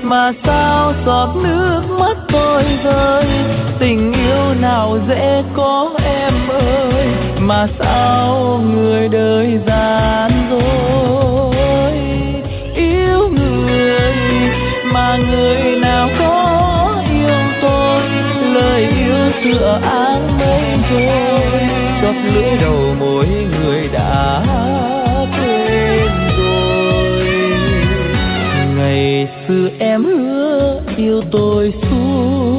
mà sao giọt nước mắt tôi rơi. Tình yêu nào dễ có em ơi, mà sao người đời gian dối. Yêu người mà người nào có yêu tôi, lời yêu tựa áng mây trôi, chót lưỡi đầu môi người đã quên rồi. Ngày xưa em hứa yêu tôi suốt